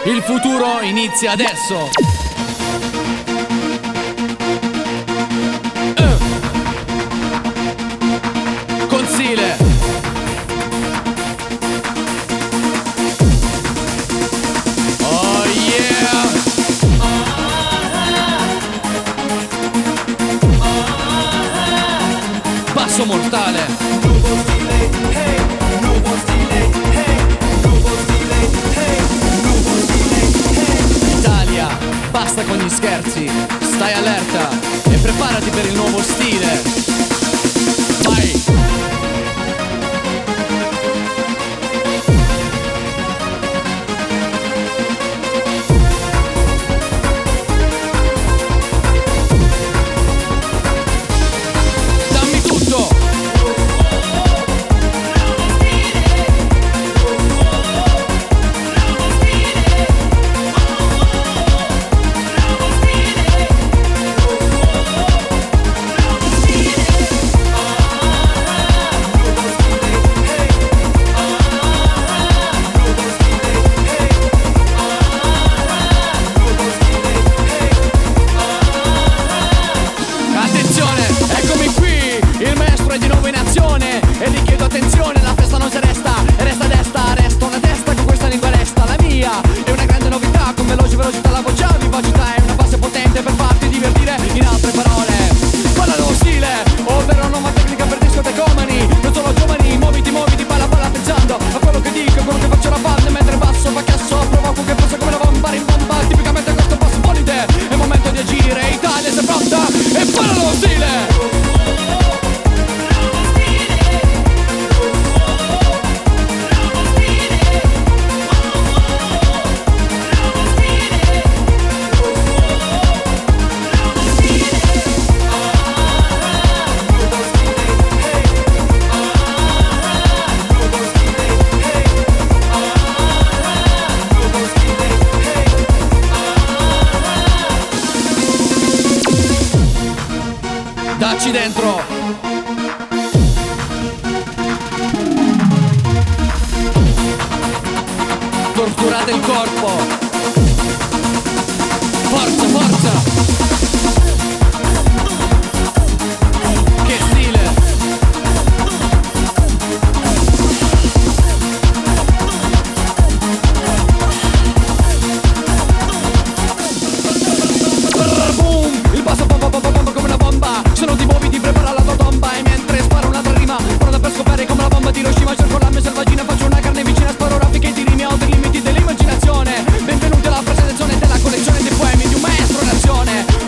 Il futuro inizia adesso. Con stile. Oh yeah. Passo mortale. Nuovo stile, hey, nuovo stile, hey, nuovo stile, hey, nuovo stile, hey. Italia, basta con gli scherzi, stai allerta e preparati per il nuovo stile. Vai! Dammi tutto! Attenzione, eccomi qui, il maestro è di nuovo in azione e vi chiedo attenzione, la festa non si arresta e resta a destra, resto una testa con questa lingua resta. La mia è una grande novità, con veloce velocità la voce a vivacità è una base potente per farti divertire, in altre parole parla dello stile, ovvero nuova tecnica per discotecomani. Non solo giovani, muoviti, balla pensando a quello che dico, quello che faccio la banda mentre basso fa chiasso, provoco che passa come una bomba rimbomba. Tipicamente questo passo polide, è il momento di agire, Italia sei pronta e parla dello stile. Dacci dentro. Torturate il corpo. Forza, forza. Che stile. Boom, il basso bomba come una bomba. Se non ti muovi ti prepara la tua tomba. E mentre sparo un'altra rima, pronta per scopare come la bomba di Hiroshima. Cerco la mia selvagina, faccio una carne vicina. Sparo raffiche di rimi a oltre i limiti dell'immaginazione. Benvenuti alla presentazione della collezione dei poemi di un maestro in azione.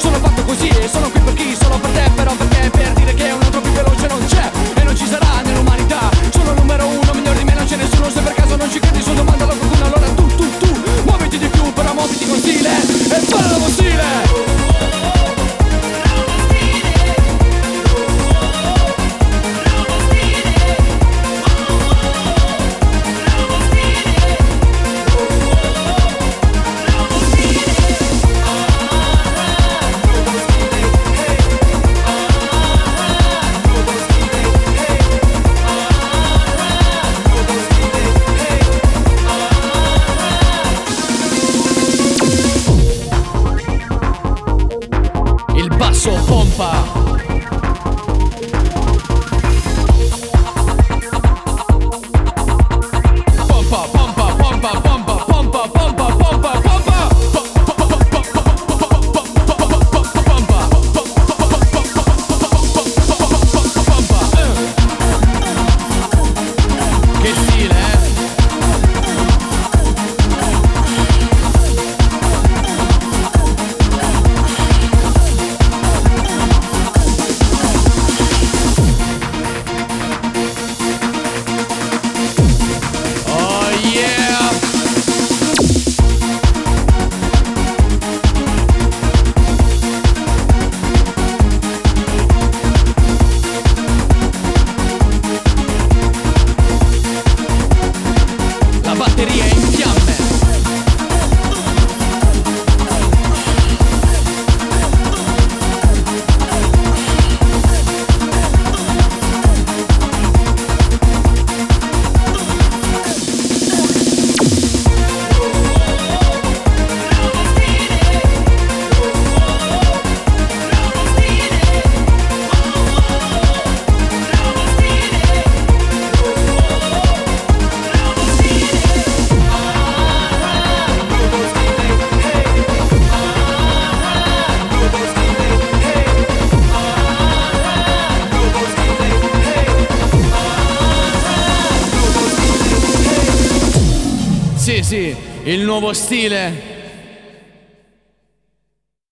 Easy, il nuovo stile.